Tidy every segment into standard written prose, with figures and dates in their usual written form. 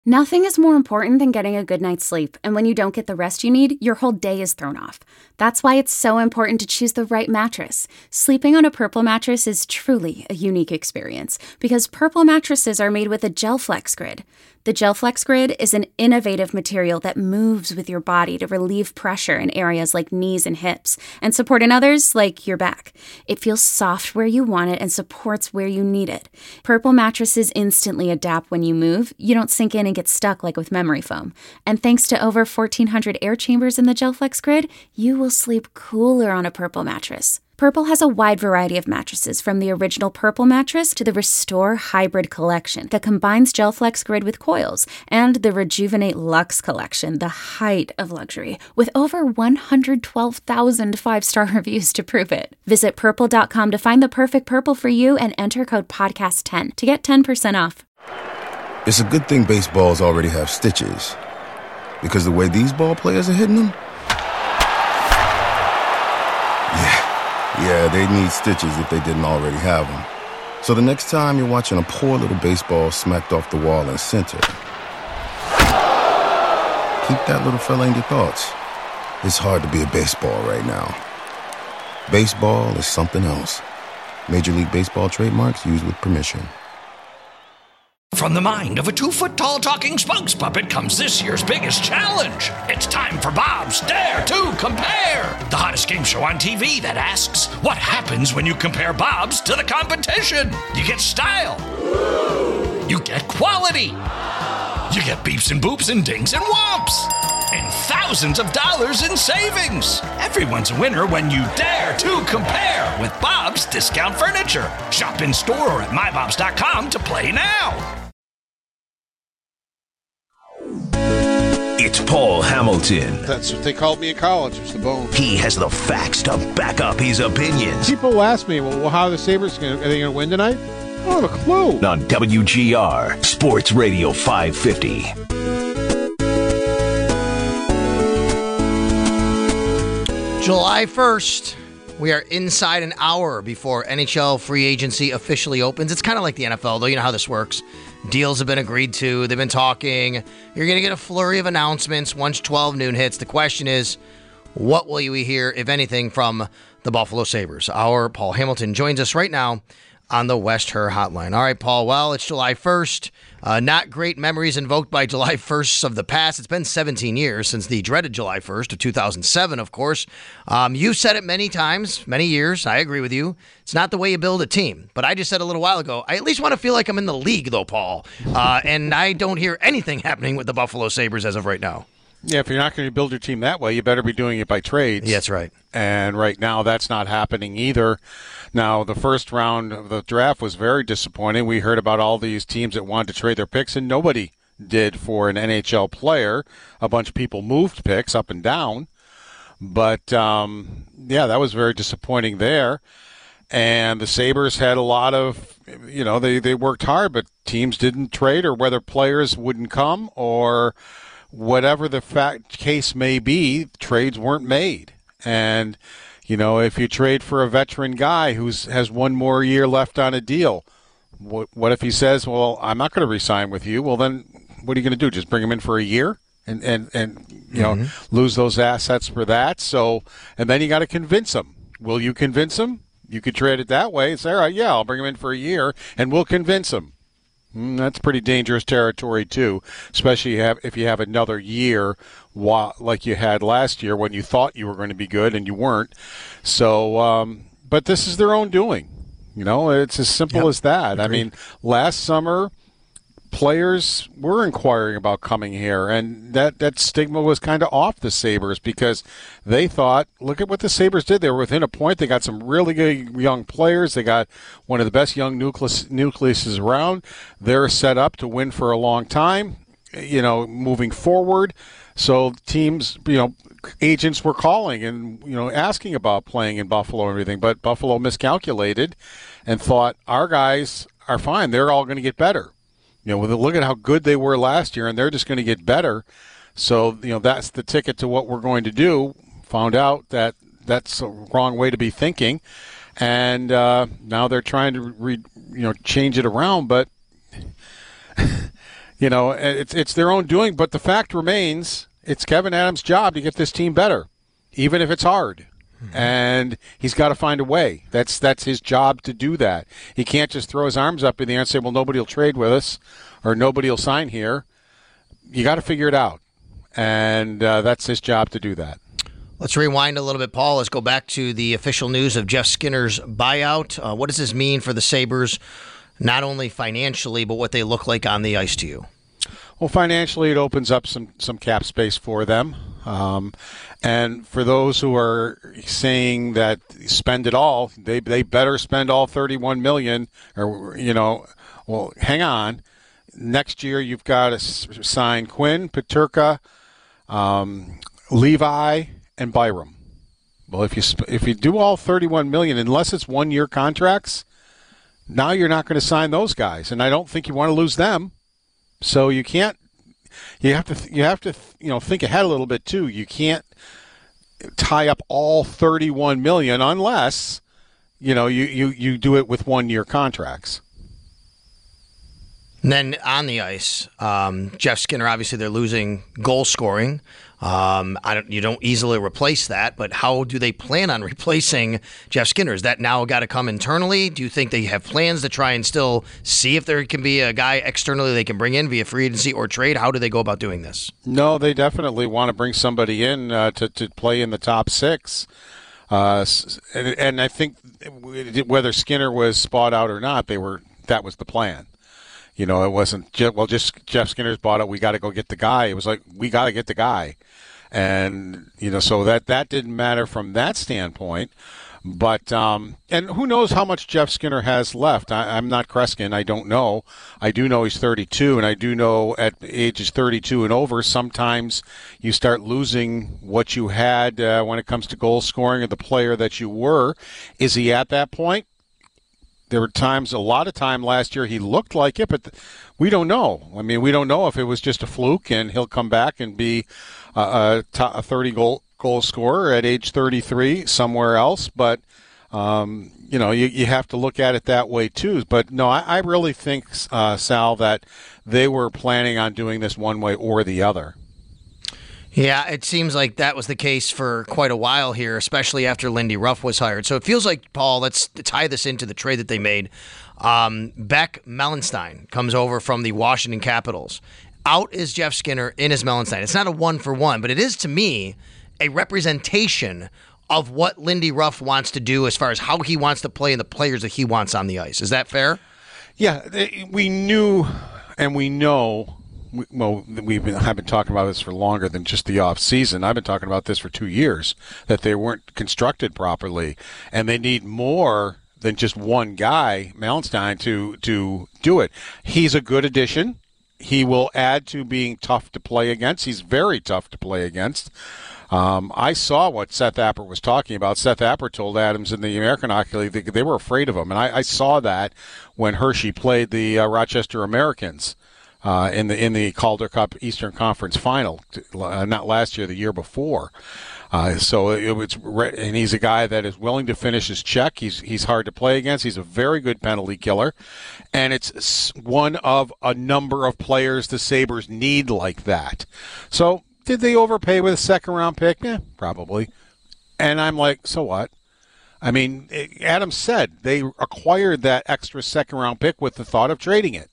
Nothing is more important than getting a good night's sleep, and when you don't get the rest you need, your whole day is thrown off. That's why it's so important to choose the right mattress. Sleeping on a Purple mattress is truly a unique experience, because Purple mattresses are made with a GelFlex Grid. The GelFlex Grid is an innovative material that moves with your body to relieve pressure in areas like knees and hips, and support in others like your back. It feels soft where you want it and supports where you need it. Purple mattresses instantly adapt when you move. You don't sink in and get stuck like with memory foam. And thanks to over 1,400 air chambers in the GelFlex Grid, you will sleep cooler on a Purple mattress. Purple has a wide variety of mattresses, from the original Purple mattress to the Restore Hybrid collection that combines GelFlex Grid with coils, and the Rejuvenate Luxe collection, the height of luxury, with over 112,000 five-star reviews to prove it. Visit Purple.com to find the perfect Purple for you and enter code PODCAST10 to get 10% off. It's a good thing baseballs already have stitches, because the way these ball players are hitting them, yeah, they need stitches if they didn't already have them. So the next time you're watching a poor little baseball smacked off the wall in center, keep that little fella in your thoughts. It's hard to be a baseball right now. Baseball is something else. Major League Baseball trademarks used with permission. From the mind of a 2-foot-tall talking spokes puppet comes this year's biggest challenge. It's time for Bob's Dare to Compare, the hottest game show on TV that asks, what happens when you compare Bob's to the competition? You get style. You get quality. You get beeps and boops and dings and whomps. And thousands of dollars in savings. Everyone's a winner when you dare to compare with Bob's Discount Furniture. Shop in store or at mybobs.com to play now. It's Paul Hamilton. That's what they called me in college, was the bone. He has the facts to back up his opinions. People ask me, well, how are the Sabres going to, are they going to win tonight? I don't have a clue. On WGR, Sports Radio 550. July 1st, we are inside an hour before NHL free agency officially opens. It's kind of like the NFL, though. You know how this works. Deals have been agreed to. They've been talking. You're going to get a flurry of announcements once 12 noon hits. The question is, what will you hear, if anything, from the Buffalo Sabres? Our Paul Hamilton joins us right now on the West Her Hotline. All right, Paul. Well, it's July 1st. Not great memories invoked by July 1st of the past. It's been 17 years since the dreaded July 1st of 2007, of course. You said it many times, many years. I agree with you. It's not the way you build a team. But I just said a little while ago, I at least want to feel like I'm in the league, though, Paul. And I don't hear anything happening with the Buffalo Sabres as of right now. Yeah, if you're not going to build your team that way, you better be doing it by trades. Yeah, that's right. And right now, that's not happening either. Now, the first round of the draft was very disappointing. We heard about all these teams that wanted to trade their picks, and nobody did for an NHL player. A bunch of people moved picks up and down. But, yeah, that was very disappointing there. And the Sabres had a lot of, you know, they worked hard, but teams didn't trade, or whether players wouldn't come, or whatever the case may be, trades weren't made. And, you know, if you trade for a veteran guy who has one more year left on a deal, what if he says, well, I'm not going to re-sign with you? Well, then what are you going to do? Just bring him in for a year and you know, lose those assets for that? So, and then you got to convince him. Will you convince him? You could trade it that way and say, all right, yeah, I'll bring him in for a year and we'll convince him. That's pretty dangerous territory, too, especially if you have another year like you had last year when you thought you were going to be good and you weren't. So, but this is their own doing. You know, it's as simple as that. Agreed. I mean, last summer, players were inquiring about coming here, and that stigma was kind of off the Sabres because they thought, look at what the Sabres did. They were within a point. They got some really good young players. They got one of the best young nucleuses around. They're set up to win for a long time, you know, moving forward. So teams, you know, agents were calling and, you know, asking about playing in Buffalo and everything, but Buffalo miscalculated and thought our guys are fine. They're all going to get better. You know, look at how good they were last year, and they're just going to get better. So, you know, that's the ticket to what we're going to do. Found out that that's a wrong way to be thinking, and now they're trying to change it around. But it's their own doing. But the fact remains, it's Kevin Adams' job to get this team better, even if it's hard. And he's got to find a way. That's his job to do that. He can't just throw his arms up in the air and say, well, nobody will trade with us or nobody will sign here. You got to figure it out. And that's his job to do that. Let's rewind a little bit, Paul. Let's go back to the official news of Jeff Skinner's buyout. What does this mean for the Sabres, not only financially, but what they look like on the ice to you? Well, financially, it opens up some cap space for them. And for those who are saying that spend it all, they better spend all $31 million. Well, hang on. Next year, you've got to sign Quinn, Peterka, Levi, and Byram. Well, if you do all $31 million, unless it's 1-year contracts, now you're not going to sign those guys, and I don't think you want to lose them. So you can't. You have to think ahead a little bit too. You can't tie up all $31 million unless you do it with 1-year contracts. And then on the ice, Jeff Skinner, obviously they're losing goal scoring. You don't easily replace that, but how do they plan on replacing Jeff Skinner? Is that now got to come internally? Do you think they have plans to try and still see if there can be a guy externally they can bring in via free agency or trade? How do they go about doing this? No, they definitely want to bring somebody in to play in the top 6. And I think whether Skinner was spot out or not, that was the plan. It wasn't just Jeff Skinner's bought it. We got to go get the guy. It was like, we got to get the guy. And, so that didn't matter from that standpoint. But, and who knows how much Jeff Skinner has left. I'm not Kreskin. I don't know. I do know he's 32, and I do know at ages 32 and over, sometimes you start losing what you had when it comes to goal scoring or the player that you were. Is he at that point? There were a lot of time last year he looked like it, but we don't know. I mean, we don't know if it was just a fluke and he'll come back and be a 30-goal scorer at age 33 somewhere else. But, you have to look at it that way too. But, no, I really think, Sal, that they were planning on doing this one way or the other. Yeah, it seems like that was the case for quite a while here, especially after Lindy Ruff was hired. So it feels like, Paul, let's tie this into the trade that they made. Beck Mellenstein comes over from the Washington Capitals. Out is Jeff Skinner, in is Mellenstein. It's not a 1-for-1, but it is, to me, a representation of what Lindy Ruff wants to do as far as how he wants to play and the players that he wants on the ice. Is that fair? Yeah, we knew and we know. Well, I've been talking about this for longer than just the off season. I've been talking about this for 2 years, that they weren't constructed properly, and they need more than just one guy, Mellenstein, to do it. He's a good addition. He will add to being tough to play against. He's very tough to play against. I saw what Seth Appert was talking about. Seth Appert told Adams in the American Hockey League they were afraid of him, and I saw that when Hershey played the Rochester Americans. In the Calder Cup Eastern Conference Final, not last year, the year before. And he's a guy that is willing to finish his check. He's hard to play against. He's a very good penalty killer, and it's one of a number of players the Sabres need like that. So did they overpay with a second-round pick? Yeah, probably. And I'm like, so what? I mean, Adams said they acquired that extra second-round pick with the thought of trading it.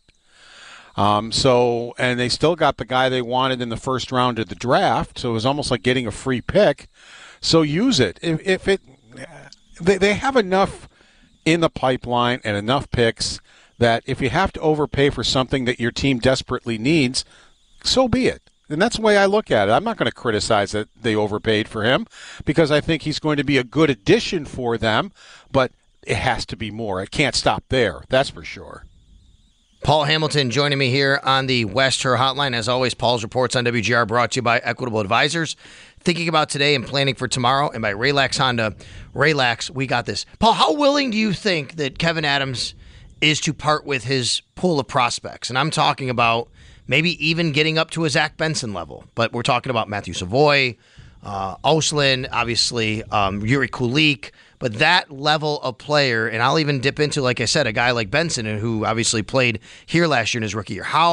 And they still got the guy they wanted in the first round of the draft, so it was almost like getting a free pick. So use it. They have enough in the pipeline and enough picks that if you have to overpay for something that your team desperately needs, so be it. And that's the way I look at it. I'm not going to criticize that they overpaid for him because I think he's going to be a good addition for them, but it has to be more. It can't stop there. That's for sure. Paul Hamilton joining me here on the West Her Hotline. As always, Paul's Reports on WGR brought to you by Equitable Advisors. Thinking about today and planning for tomorrow, and by Raylax Honda. Raylax, we got this. Paul, how willing do you think that Kevin Adams is to part with his pool of prospects? And I'm talking about maybe even getting up to a Zach Benson level. But we're talking about Matthew Savoy, Oslin, obviously Yuri Kulik. But that level of player, and I'll even dip into, like I said, a guy like Benson, who obviously played here last year in his rookie year. How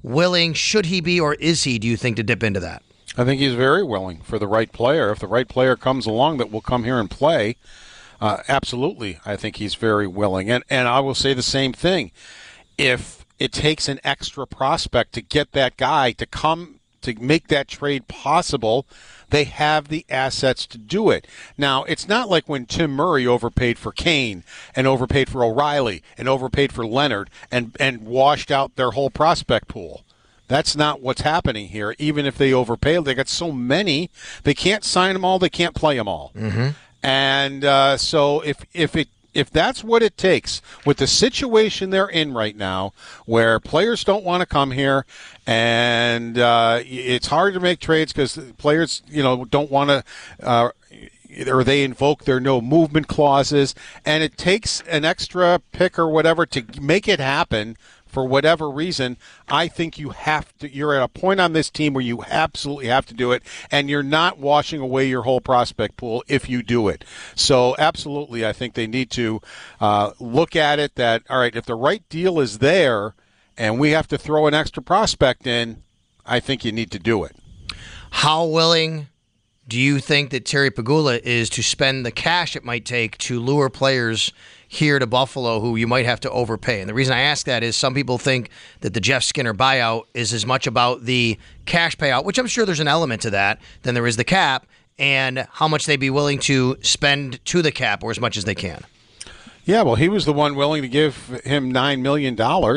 willing, should he be, or is he, do you think, to dip into that? I think he's very willing for the right player. If the right player comes along that will come here and play, absolutely, I think he's very willing. And I will say the same thing. If it takes an extra prospect to get that guy to come to make that trade possible, they have the assets to do it. Now, it's not like when Tim Murray overpaid for Kane and overpaid for O'Reilly and overpaid for Leonard and washed out their whole prospect pool. That's not what's happening here. Even if they overpay, they got so many, they can't sign them all, they can't play them all. Mm-hmm. And so if that's what it takes with the situation they're in right now, where players don't want to come here, and it's hard to make trades because players, don't want to, or they invoke their no movement clauses, and it takes an extra pick or whatever to make it happen. For whatever reason, I think you have to. You're at a point on this team where you absolutely have to do it, and you're not washing away your whole prospect pool if you do it. So, absolutely, I think they need to look at it that, all right, if the right deal is there and we have to throw an extra prospect in, I think you need to do it. How willing do you think that Terry Pegula is to spend the cash it might take to lure players here to Buffalo who you might have to overpay? And the reason I ask that is some people think that the Jeff Skinner buyout is as much about the cash payout, which I'm sure there's an element to that, than there is the cap, and how much they'd be willing to spend to the cap or as much as they can. Yeah, well, he was the one willing to give him $9 million,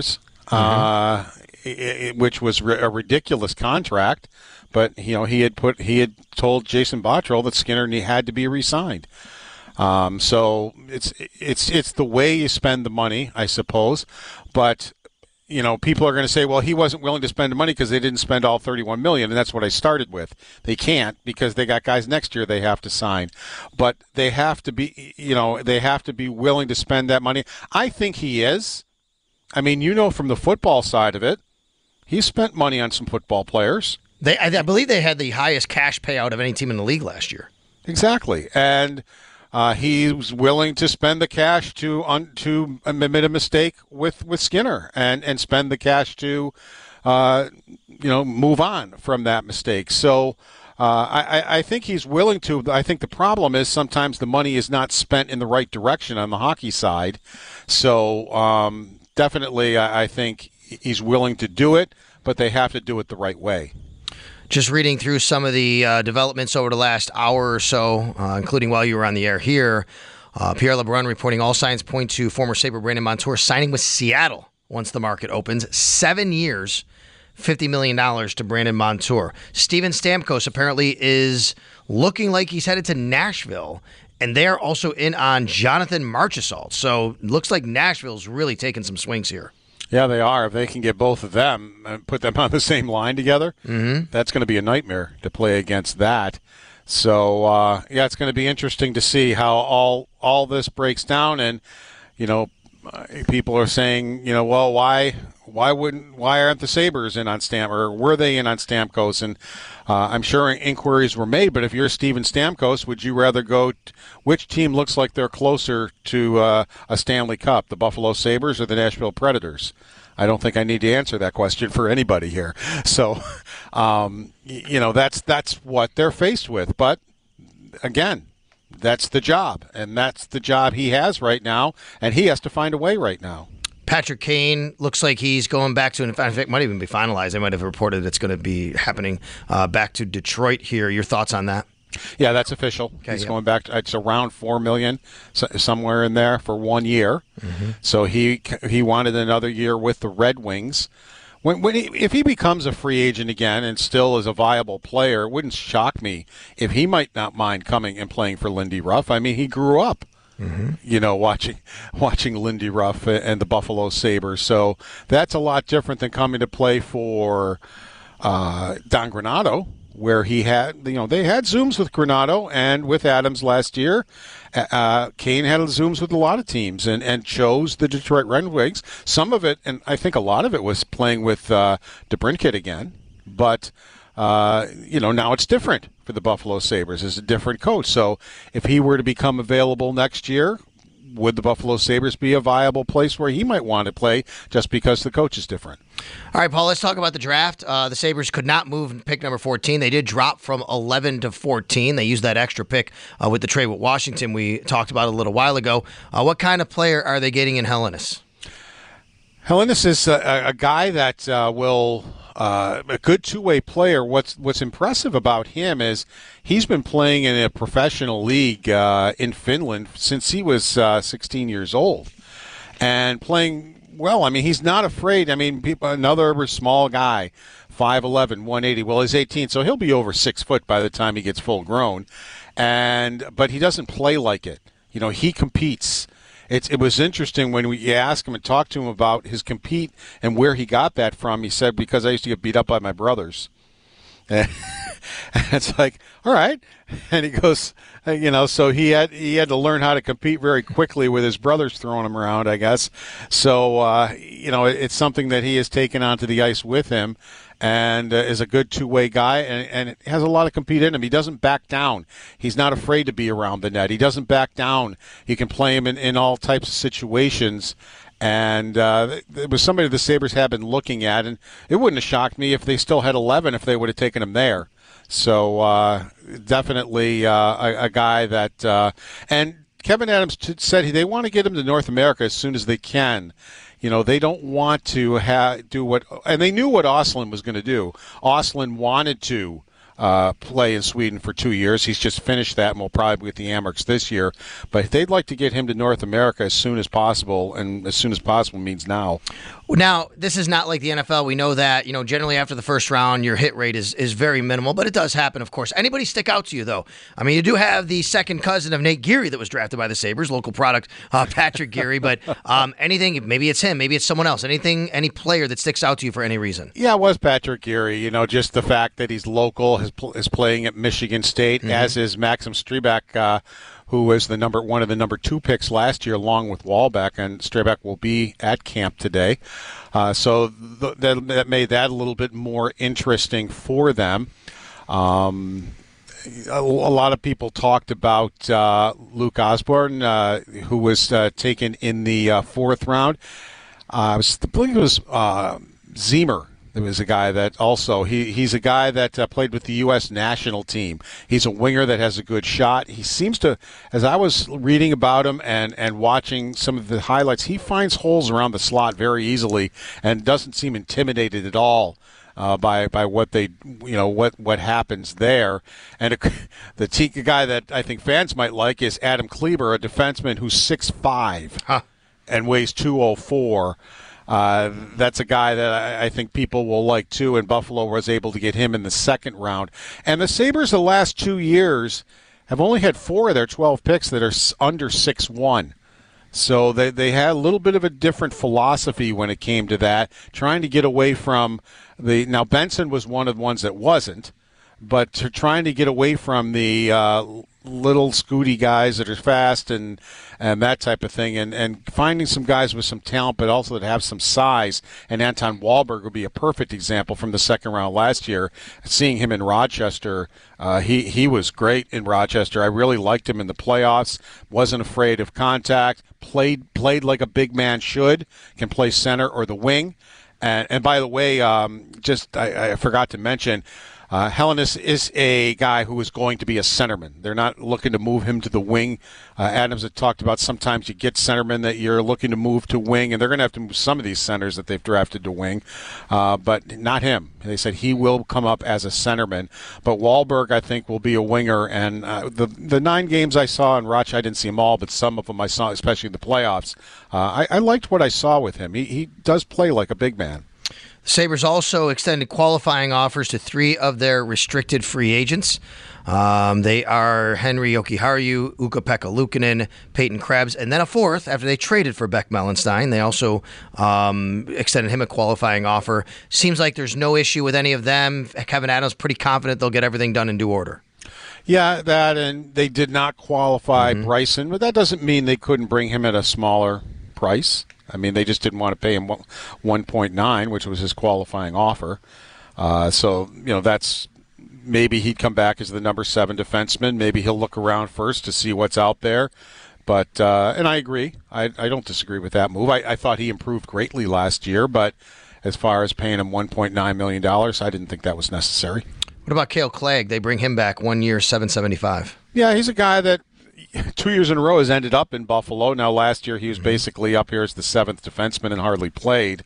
which was a ridiculous contract. But he had told Jason Botterill that Skinner had to be re-signed. So it's the way you spend the money, I suppose. But people are going to say, well, he wasn't willing to spend the money because they didn't spend all $31 million, and that's what I started with. They can't because they got guys next year they have to sign. But they have to be, they have to be willing to spend that money. I think he is. I mean, from the football side of it, he spent money on some football players. I believe they had the highest cash payout of any team in the league last year. Exactly, and he was willing to spend the cash to admit a mistake with Skinner and spend the cash to move on from that mistake. So I think he's willing to. I think the problem is sometimes the money is not spent in the right direction on the hockey side. So definitely, I think he's willing to do it, but they have to do it the right way. Just reading through some of the developments over the last hour or so, including while you were on the air here, Pierre LeBrun reporting all signs point to former Sabre Brandon Montour signing with Seattle once the market opens. 7 years, $50 million to Brandon Montour. Steven Stamkos apparently is looking like he's headed to Nashville, and they're also in on Jonathan Marchessault. So it looks like Nashville's really taking some swings here. Yeah, they are. If they can get both of them and put them on the same line together, that's going to be a nightmare to play against that. So, it's going to be interesting to see how all this breaks down. And, people are saying, well, why aren't the Sabres in on Stamkos, or were they in on Stamkos? And I'm sure inquiries were made, but if you're Steven Stamkos, would you rather go which team looks like they're closer to a Stanley Cup, the Buffalo Sabres or the Nashville Predators? I don't think I need to answer that question for anybody here. So, that's what they're faced with. But, again, that's the job, and that's the job he has right now, and he has to find a way right now. Patrick Kane looks like he's going back to, in fact, it might even be finalized. They might have reported it's going to be happening back to Detroit here. Your thoughts on that? Yeah, that's official. Okay, he's going back to, it's around $4 million, somewhere in there for 1 year. Mm-hmm. So he wanted another year with the Red Wings. If he becomes a free agent again and still is a viable player, it wouldn't shock me if he might not mind coming and playing for Lindy Ruff. I mean, he grew up, watching Lindy Ruff and the Buffalo Sabres. So that's a lot different than coming to play for Don Granato, where he had, they had Zooms with Granato and with Adams last year. Kane had Zooms with a lot of teams and chose the Detroit Red Wings. Some of it, and I think a lot of it, was playing with DeBrincat again. But, now it's different for the Buffalo Sabres. It's a different coach. So if he were to become available next year, would the Buffalo Sabres be a viable place where he might want to play just because the coach is different? All right, Paul, let's talk about the draft. The Sabres could not move pick number 14. They did drop from 11 to 14. They used that extra pick with the trade with Washington we talked about a little while ago. What kind of player are they getting in Helenius? Helenius is a guy that will a good two-way player. What's impressive about him is he's been playing in a professional league in Finland since he was 16 years old, and playing well. I mean, he's not afraid. I mean, another small guy, 5'11", 180. Well, he's 18, so he'll be over 6 foot by the time he gets full grown. But he doesn't play like it. You know, he competes. It was interesting when we asked him and talked to him about his compete and where he got that from. He said, because I used to get beat up by my brothers. And it's like, all right. And he goes, you know, so he had to learn how to compete very quickly with his brothers throwing him around, I guess. So, you know, it's something that he has taken onto the ice with him, and is a good two-way guy, and has a lot of compete in him. He doesn't back down. He's not afraid to be around the net. He doesn't back down. You can play him in all types of situations. And it was somebody the Sabres had been looking at, and it wouldn't have shocked me if they still had 11 if they would have taken him there. So definitely a guy that and Kevyn Adams said they want to get him to North America as soon as they can. You know, they don't want to do what – and they knew what Ostlund was going to do. Ostlund wanted to play in Sweden for 2 years. He's just finished that and will probably be with the Amerks this year. But they'd like to get him to North America as soon as possible, and as soon as possible means now. Now, this is not like the NFL. We know that, you know, generally after the first round, your hit rate is very minimal, but it does happen, of course. Anybody stick out to you, though? I mean, you do have the second cousin of Nate Geary that was drafted by the Sabres, local product, Patrick Geary, but anything, maybe it's him, maybe it's someone else, any player that sticks out to you for any reason? Yeah, it was Patrick Geary. You know, just the fact that he's local, is playing at Michigan State, as is Maxim Strebak, who was one of the number 2 picks last year, along with Wahlbeck, and Strebak will be at camp today. So that made that a little bit more interesting for them. A lot of people talked about Luke Osborne, who was taken in the 4th round. I believe it was Zemer. There was a guy that also, he's a guy that played with the U.S. national team. He's a winger that has a good shot. He seems to, as I was reading about him and watching some of the highlights, he finds holes around the slot very easily and doesn't seem intimidated at all by what they, you know, what happens there. And the guy that I think fans might like is Adam Kleber, a defenseman who's 6'5" and weighs 204. That's a guy that I think people will like too, and Buffalo was able to get him in the 2nd round. And the Sabres the last 2 years have only had 4 of their 12 picks that are under 6'1". So they had a little bit of a different philosophy when it came to that, trying to get away from now Benson was one of the ones that wasn't, but trying to get away from the little scooty guys that are fast and that type of thing, and finding some guys with some talent but also that have some size. And Anton Wahlberg would be a perfect example from the 2nd round last year. Seeing him in Rochester, he was great in Rochester. I really liked him in the playoffs. Wasn't afraid of contact. Played like a big man should. Can play center or the wing. And by the way, I forgot to mention, Helenius is a guy who is going to be a centerman. They're not looking to move him to the wing. Adams had talked about sometimes you get centermen that you're looking to move to wing, and they're going to have to move some of these centers that they've drafted to wing, but not him. They said he will come up as a centerman. But Wahlberg, I think, will be a winger. And the 9 games I saw in Rochester, I didn't see them all, but some of them I saw, especially in the playoffs. I liked what I saw with him. He does play like a big man. The Sabres also extended qualifying offers to 3 of their restricted free agents. They are Henri Jokiharju, Ukko-Pekka Luukkonen, Peyton Krebs, and then a 4th after they traded for Beck Mellenstein. They also extended him a qualifying offer. Seems like there's no issue with any of them. Kevyn Adams pretty confident they'll get everything done in due order. Yeah, that, and they did not qualify Bryson, but that doesn't mean they couldn't bring him at a smaller price. I mean, they just didn't want to pay him 1.9, which was his qualifying offer. So, you know, that's maybe he'd come back as the number 7 defenseman. Maybe he'll look around first to see what's out there. But and I agree. I don't disagree with that move. I thought he improved greatly last year, but as far as paying him $1.9 million, I didn't think that was necessary. What about Kale Clegg? They bring him back 1 year, $775. Yeah, he's a guy that 2 years in a row has ended up in Buffalo. Now, last year he was basically up here as the seventh defenseman and hardly played.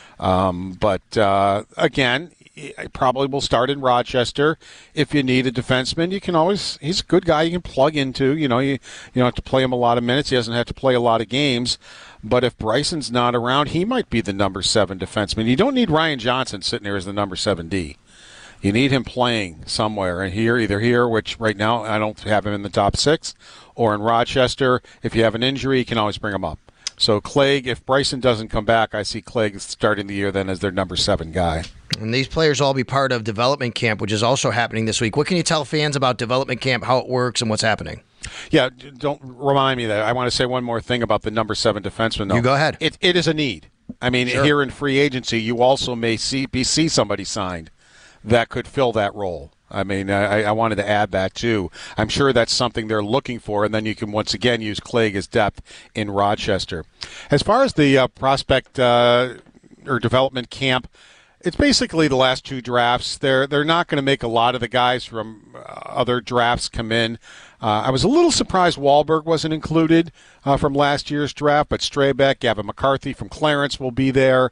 But again, he probably will start in Rochester. If you need a defenseman, you can always. He's a good guy you can plug into. You don't have to play him a lot of minutes. He doesn't have to play a lot of games. But if Bryson's not around, he might be the number 7 defenseman. You don't need Ryan Johnson sitting there as the number 7D. You need him playing somewhere, and either here, which right now I don't have him in the top 6, or in Rochester. If you have an injury, you can always bring him up. So Clegg, if Bryson doesn't come back, I see Clegg starting the year then as their number 7 guy. And these players all be part of development camp, which is also happening this week. What can you tell fans about development camp, how it works, and what's happening? Yeah, don't remind me that. I want to say one more thing about the number 7 defenseman, though. You go ahead. It is a need. I mean, Sure. Here in free agency, you also may see somebody signed that could fill that role. I mean, I wanted to add that, too. I'm sure that's something they're looking for, and then you can once again use Clegg as depth in Rochester. As far as the prospect or development camp, it's basically the last 2 drafts. They're not going to make a lot of the guys from other drafts come in. I was a little surprised Wahlberg wasn't included from last year's draft, but Straybeck, Gavin McCarthy from Clarence will be there.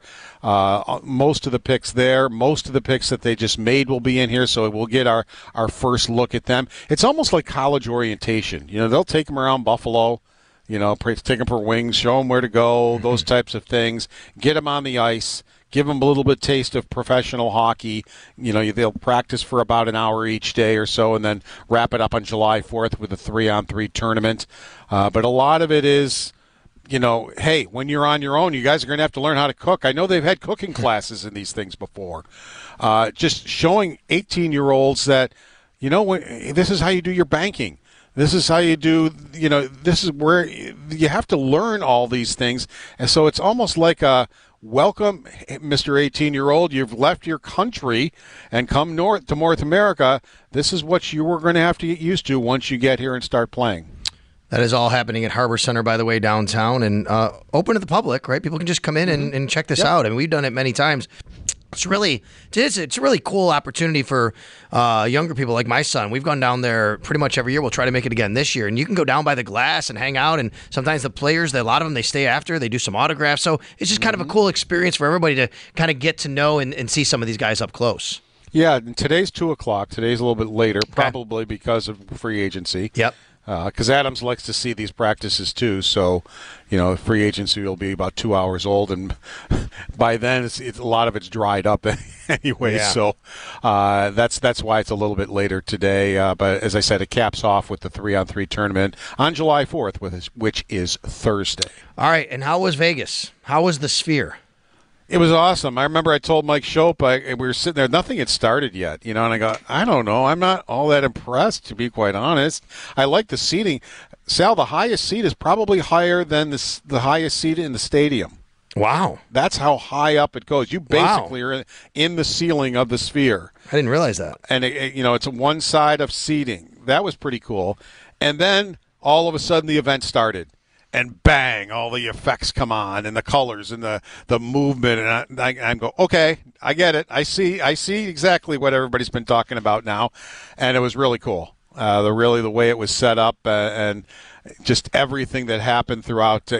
Most of the picks there. Most of the picks that they just made will be in here, so we'll get our first look at them. It's almost like college orientation. They'll take them around Buffalo, take them for wings, show them where to go, those types of things, get them on the ice. Give them a little bit taste of professional hockey. They'll practice for about an hour each day or so and then wrap it up on July 4th with a 3-on-3 tournament. But a lot of it is, hey, when you're on your own, you guys are going to have to learn how to cook. I know they've had cooking classes in these things before. Just showing 18-year-olds that, this is how you do your banking. This is how you do, this is where you have to learn all these things. And so it's almost like a welcome, Mr. 18-year-old. You've left your country and come north to North America. This is what you were going to have to get used to once you get here and start playing. That is all happening at Harbor Center, by the way, downtown, and open to the public, right? People can just come in and check this out. I mean, we've done it many times. It's a really cool opportunity for younger people like my son. We've gone down there pretty much every year. We'll try to make it again this year. And you can go down by the glass and hang out. And sometimes the players, a lot of them, they stay after. They do some autographs. So it's just kind of a cool experience for everybody to kind of get to know and see some of these guys up close. Yeah, and today's 2 o'clock. Today's a little bit later, probably because of free agency. Yep. Because Adams likes to see these practices too, so free agency will be about 2 hours old, and by then it's a lot of it's dried up anyway. Yeah. So that's why it's a little bit later today. But as I said, it caps off with the 3-on-3 tournament on July 4th, which is Thursday. All right, and how was Vegas? How was the Sphere? It was awesome. I remember I told Mike Shope, we were sitting there, nothing had started yet, and I go, I don't know, I'm not all that impressed, to be quite honest. I like the seating. Sal, the highest seat is probably higher than the highest seat in the stadium. Wow. That's how high up it goes. You basically are in the ceiling of the Sphere. I didn't realize that. And, it's one side of seating. That was pretty cool. And then all of a sudden the event started. And bang, all the effects come on, and the colors, and the movement, and I go, okay, I get it. I see exactly what everybody's been talking about now, and it was really cool. The way it was set up, and just everything that happened throughout,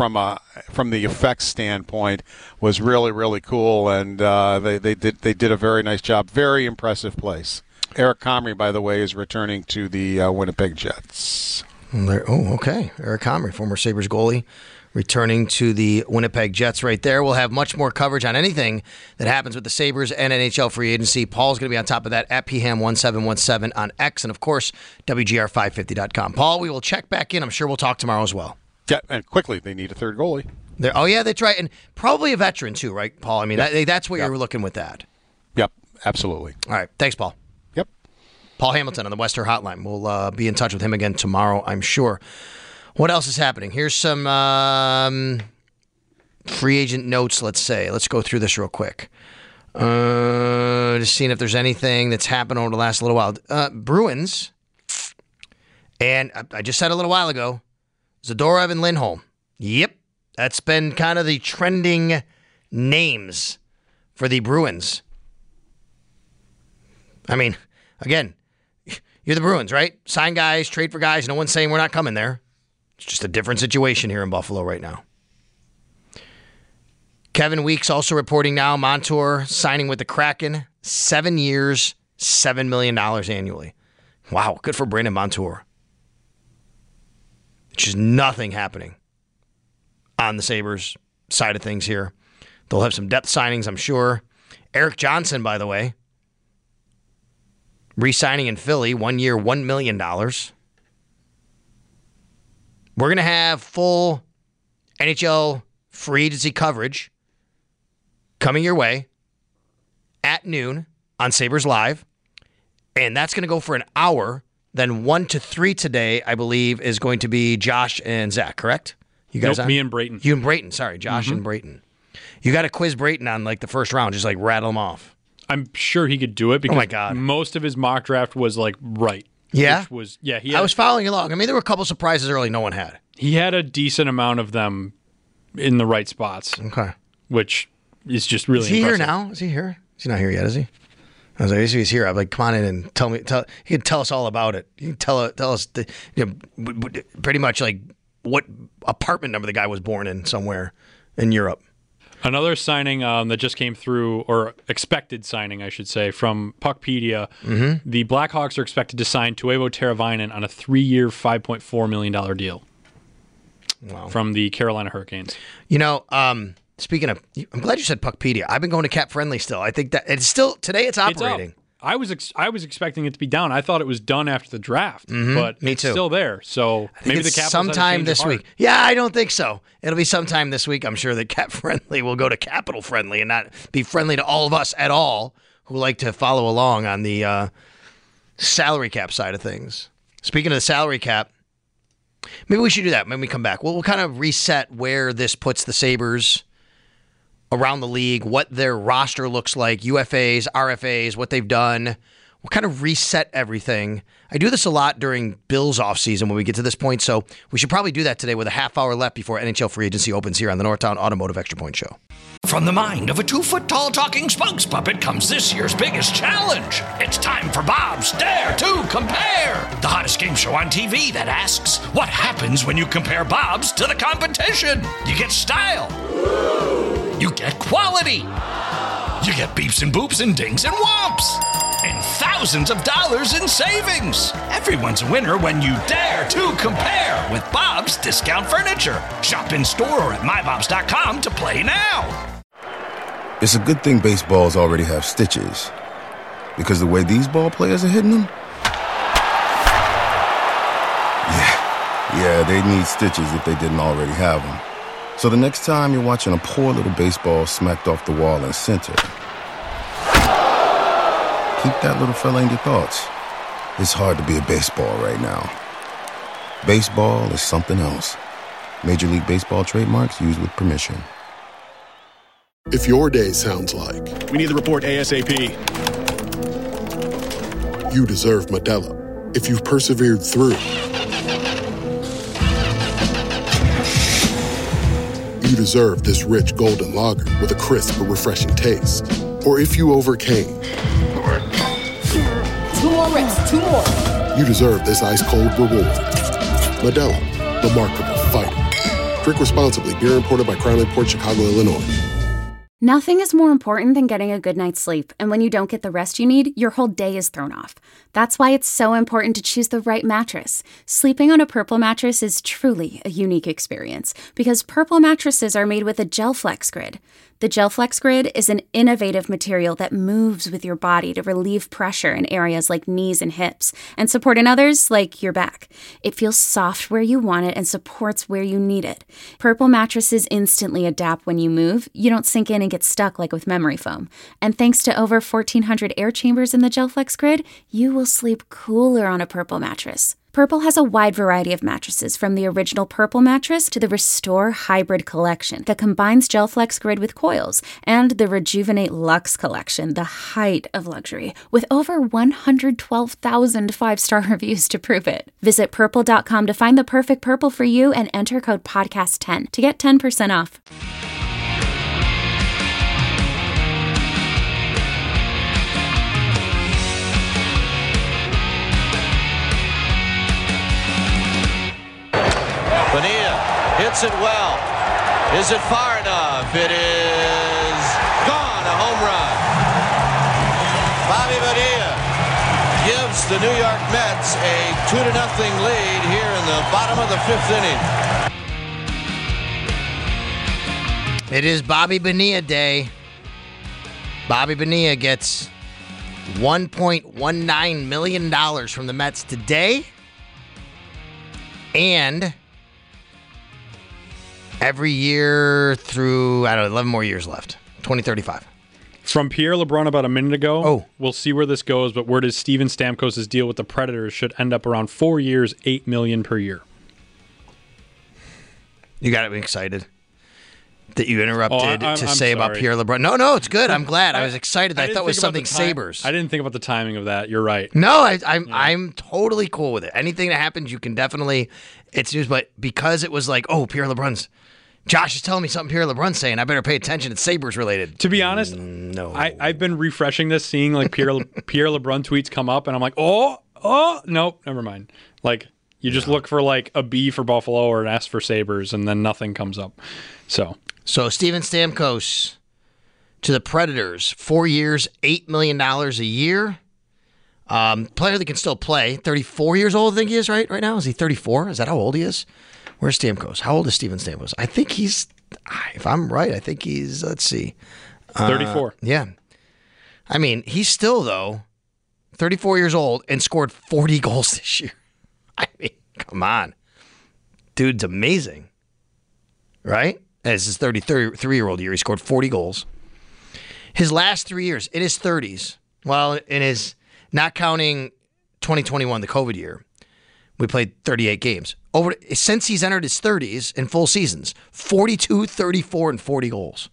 from the effects standpoint, was really, really cool, and they did a very nice job. Very impressive place. Eric Comrie, by the way, is returning to the Winnipeg Jets. Okay. Eric Comrie, former Sabres goalie, returning to the Winnipeg Jets right there. We'll have much more coverage on anything that happens with the Sabres and NHL free agency. Paul's going to be on top of that at pham1717 on X and, of course, WGR550.com. Paul, we will check back in. I'm sure we'll talk tomorrow as well. Yeah, and quickly, they need a third goalie. That's right. And probably a veteran, too, right, Paul? I mean, that's what you're looking with that. Yep, absolutely. All right. Thanks, Paul. Yep. Paul Hamilton on the Western Hotline. We'll be in touch with him again tomorrow, I'm sure. What else is happening? Here's some free agent notes, let's say. Let's go through this real quick. Just seeing if there's anything that's happened over the last little while. Bruins, and I just said a little while ago, Zadorov and Lindholm. Yep, that's been kind of the trending names for the Bruins. I mean, again, you're the Bruins, right? Sign guys, trade for guys. No one's saying we're not coming there. It's just a different situation here in Buffalo right now. Kevin Weeks also reporting now, Montour signing with the Kraken, 7 years, $7 million annually. Wow, good for Brandon Montour. Just nothing happening on the Sabres side of things here. They'll have some depth signings, I'm sure. Eric Johnson, by the way, re-signing in Philly, 1 year, $1 million. We're going to have full NHL free agency coverage coming your way at noon on Sabres Live. And that's going to go for an hour. Then 1 to 3 today, I believe, is going to be Josh and Zach, correct? You guys nope, on? Me and Brayton. You and Brayton, sorry. Josh and Brayton. You got to quiz Brayton on like the first round, just like rattle him off. I'm sure he could do it because oh my God. Most of his mock draft was like right. Yeah? I was following along. I mean, there were a couple surprises early no one had. He had a decent amount of them in the right spots. Okay. Which is just really impressive. Is he here now? Is he here? Is he not here yet, is he? I was like, he's here. I'm like, come on in and he can tell us all about it. He can tell us pretty much like what apartment number the guy was born in somewhere in Europe. Another signing that just came through, or expected signing, I should say, from Puckpedia. Mm-hmm. The Blackhawks are expected to sign Teuvo Teravainen on a 3-year, $5.4 million deal. Wow. From the Carolina Hurricanes. You know, speaking of, I'm glad you said Puckpedia. I've been going to Cap Friendly still. I think that it's still, today it's operating. I was expecting it to be down. I thought it was done after the draft, but Me it's too. still there. So maybe the Capitals sometime this heart. week. Yeah, I don't think so. It'll be sometime this week. I'm sure that Cap Friendly will go to Capital Friendly and not be friendly to all of us at all who like to follow along on the salary cap side of things. Speaking of the salary cap, maybe we should do that when we come back. We'll kind of reset where this puts the Sabres around the league, what their roster looks like, UFAs, RFAs, what they've done. We'll kind of reset everything. I do this a lot during Bills offseason when we get to this point, so we should probably do that today with a half hour left before NHL free agency opens here on the Northtown Automotive Extra Point Show. From the mind of a 2-foot-tall talking spokes puppet comes this year's biggest challenge. It's time for Bob's Dare to Compare, the hottest game show on TV that asks, what happens when you compare Bob's to the competition? You get style. You get quality. You get beeps and boops and dings and whomps. And thousands of dollars in savings. Everyone's a winner when you dare to compare with Bob's Discount Furniture. Shop in store or at mybobs.com to play now. It's a good thing baseballs already have stitches. Because the way these ball players are hitting them? Yeah, they'd need stitches if they didn't already have them. So the next time you're watching a poor little baseball smacked off the wall in center, keep that little fella in your thoughts. It's hard to be a baseball right now. Baseball is something else. Major League Baseball trademarks used with permission. If your day sounds like we need the report ASAP, you deserve Modelo. If you've persevered through, you deserve this rich golden lager with a crisp but refreshing taste. Or if you overcame. 2 more reps, 2 more. You deserve this ice-cold reward. Modelo, the Markable Fighter. Drink responsibly. Beer imported by Crown Imports, Chicago, Illinois. Nothing is more important than getting a good night's sleep, and when you don't get the rest you need, your whole day is thrown off. That's why it's so important to choose the right mattress. Sleeping on a Purple mattress is truly a unique experience, because Purple mattresses are made with a GelFlex Grid. The GelFlex Grid is an innovative material that moves with your body to relieve pressure in areas like knees and hips, and support in others like your back. It feels soft where you want it and supports where you need it. Purple mattresses instantly adapt when you move. You don't sink in and get stuck like with memory foam. And thanks to over 1,400 air chambers in the GelFlex Grid, you will sleep cooler on a Purple mattress. Purple has a wide variety of mattresses, from the original Purple mattress to the Restore Hybrid collection that combines GelFlex Grid with coils, and the Rejuvenate Luxe collection, the height of luxury, with over 112,000 five-star reviews to prove it. Visit Purple.com to find the perfect Purple for you and enter code PODCAST10 to get 10% off. Bonilla hits it well. Is it far enough? It is gone. A home run. Bobby Bonilla gives the New York Mets a 2-0 lead here in the bottom of the 5th inning. It is Bobby Bonilla Day. Bobby Bonilla gets $1.19 million from the Mets today. And every year through, 11 more years left. 2035. From Pierre LeBrun about a minute ago. Oh. We'll see where this goes, but where does Steven Stamkos' deal with the Predators should end up around 4 years, $8 million per year. You got to be excited that you interrupted I'm say about sorry. Pierre LeBrun. No, it's good. I'm glad. I was excited. I thought it was something Sabres. I didn't think about the timing of that. You're right. No, I'm totally cool with it. Anything that happens, you can definitely, it's news. But because it was like, oh, Pierre LeBrun's, Josh is telling me something Pierre LeBrun's saying, I better pay attention. It's Sabres related. To be honest, no. I've been refreshing this, seeing like Pierre LeBrun tweets come up, and I'm like, oh, nope, never mind. Like, you just look for like a B for Buffalo or an S for Sabres, and then nothing comes up. So Steven Stamkos to the Predators, 4 years, $8 million a year. Player that can still play. 34 years old, I think he is right now. Is he 34? Is that how old he is? Where's Stamkos? How old is Steven Stamkos? I think he's, if I'm right, I think he's, let's see. 34. Yeah. I mean, he's still, though, 34 years old and scored 40 goals this year. I mean, come on. Dude's amazing. Right? As his 33-year-old year, he scored 40 goals. His last 3 years, in his 30s, well, in his, not counting 2021, the COVID year, we played 38 games. Since he's entered his 30s in full seasons, 42, 34, and 40 goals.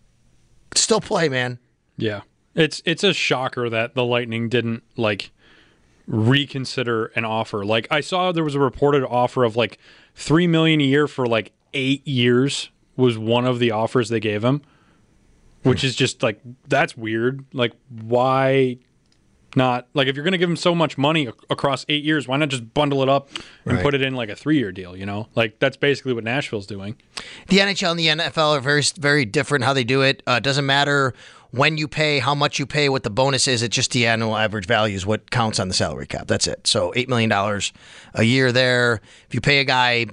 Still play, man. Yeah. It's a shocker that the Lightning didn't, like, reconsider an offer. Like, I saw there was a reported offer of, like, $3 million a year for, like, 8 years was one of the offers they gave him, which is just, like, that's weird. Like, why not? Like, if you're going to give him so much money across 8 years, why not just bundle it up and put it in, like, a 3-year deal, you know? Like, that's basically what Nashville's doing. The NHL and the NFL are very, very different how they do it. It doesn't matter when you pay, how much you pay, what the bonus is. It's just the annual average value is what counts on the salary cap. That's it. So $8 million a year there. If you pay a guy,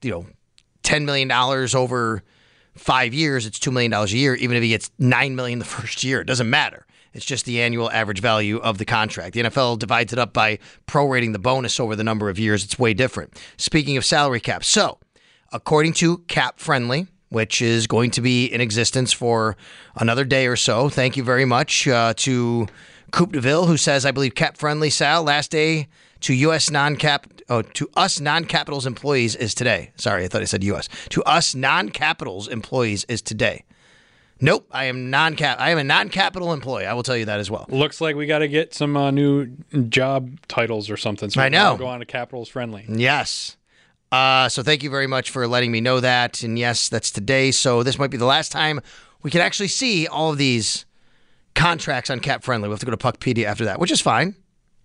$10 million over 5 years, it's $2 million a year. Even if he gets $9 million the first year, it doesn't matter. It's just the annual average value of the contract. The NFL divides it up by prorating the bonus over the number of years. It's way different. Speaking of salary cap, so according to Cap Friendly, which is going to be in existence for another day or so, thank you very much to Coupe de Ville, who says, I believe Cap Friendly, Sal, last day to us non-Capitals employees is today. Sorry, I thought I said U.S. To us non-Capitals employees is today. Nope, I am a non-capital employee. I will tell you that as well. Looks like we got to get some new job titles or something. So I know. Go on to Capitals Friendly. Yes. So thank you very much for letting me know that. And yes, that's today. So this might be the last time we can actually see all of these contracts on Cap Friendly. We'll have to go to Puckpedia after that, which is fine.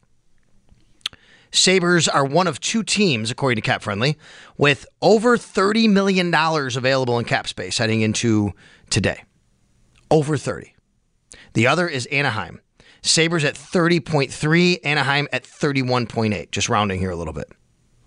Sabres are one of two teams, according to Cap Friendly, with over $30 million available in cap space heading into today. Over 30. The other is Anaheim. Sabres at 30.3, Anaheim at 31.8. Just rounding here a little bit.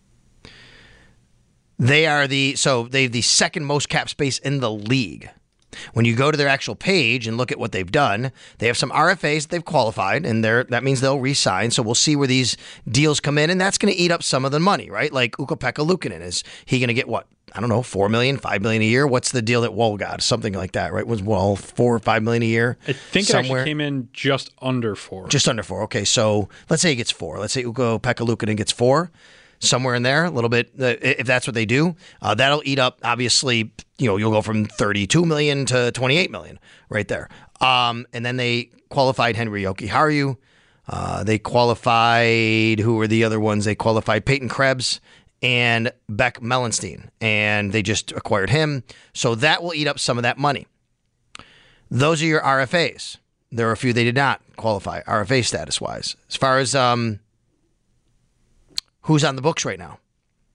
They have the second most cap space in the league. When you go to their actual page and look at what they've done, they have some RFAs that they've qualified, and that means they'll re-sign. So we'll see where these deals come in, and that's going to eat up some of the money, right? Like Ukko-Pekka Luukkonen, is he going to get what? I don't know, $4 million, $5 million a year? What's the deal that Woll got? Something like that, right? Was Woll $4 or $5 million a year? I think it actually came in just under 4. Just under 4. Okay, so let's say he gets 4. Let's say Ukko-Pekka Luukkonen gets 4. somewhere in there, a little bit, if that's what they do. That'll eat up, obviously, you'll go from $32 million to $28 million right there. And then they qualified Henry Jokiharju. They qualified, who were the other ones? They qualified Peyton Krebs and Beck Mellenstein, and they just acquired him. So that will eat up some of that money. Those are your RFAs. There are a few they did not qualify, RFA status-wise. As far as who's on the books right now,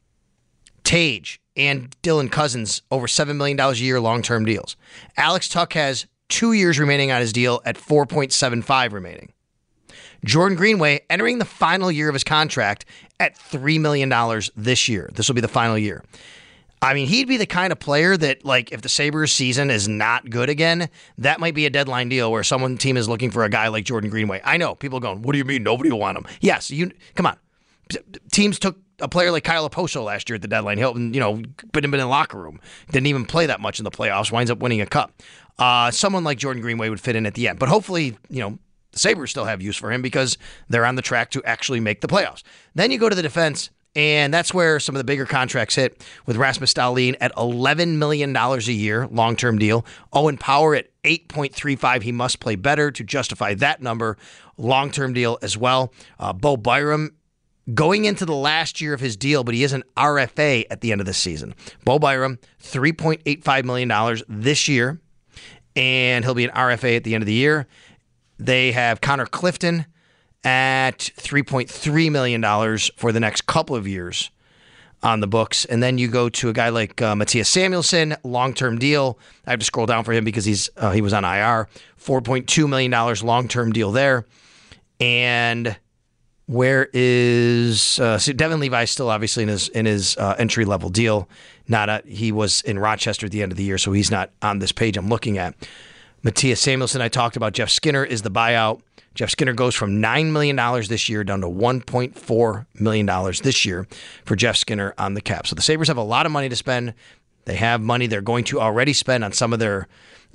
Tage and Dylan Cousins, over $7 million a year long-term deals. Alex Tuck has 2 years remaining on his deal at $4.75 remaining. Jordan Greenway entering the final year of his contract at $3 million this year. This will be the final year. I mean, he'd be the kind of player that, like, if the Sabres season is not good again, that might be a deadline deal where someone team is looking for a guy like Jordan Greenway. I know people are going, what do you mean nobody will want him? Yes, come on. Teams took a player like Kyle Oposo last year at the deadline. He'll, been in the locker room. Didn't even play that much in the playoffs. Winds up winning a cup. Someone like Jordan Greenway would fit in at the end. But hopefully, the Sabres still have use for him because they're on the track to actually make the playoffs. Then you go to the defense, and that's where some of the bigger contracts hit with Rasmus Dahlin at $11 million a year, long-term deal. Owen Power at $8.35. He must play better to justify that number, long-term deal as well. Bo Byram going into the last year of his deal, but he is an RFA at the end of the season. Bo Byram, $3.85 million this year, and he'll be an RFA at the end of the year. They have Connor Clifton at $3.3 million for the next couple of years on the books. And then you go to a guy like Matthias Samuelsson, long-term deal. I have to scroll down for him because he was on IR. $4.2 million long-term deal there. And where is so Devin Levi still obviously in his entry-level deal. He was in Rochester at the end of the year, so he's not on this page I'm looking at. Matthias Samuelsson, I talked about. Jeff Skinner is the buyout. Jeff Skinner goes from $9 million this year down to $1.4 million this year for Jeff Skinner on the cap. So the Sabres have a lot of money to spend. They have money they're going to already spend on some of their,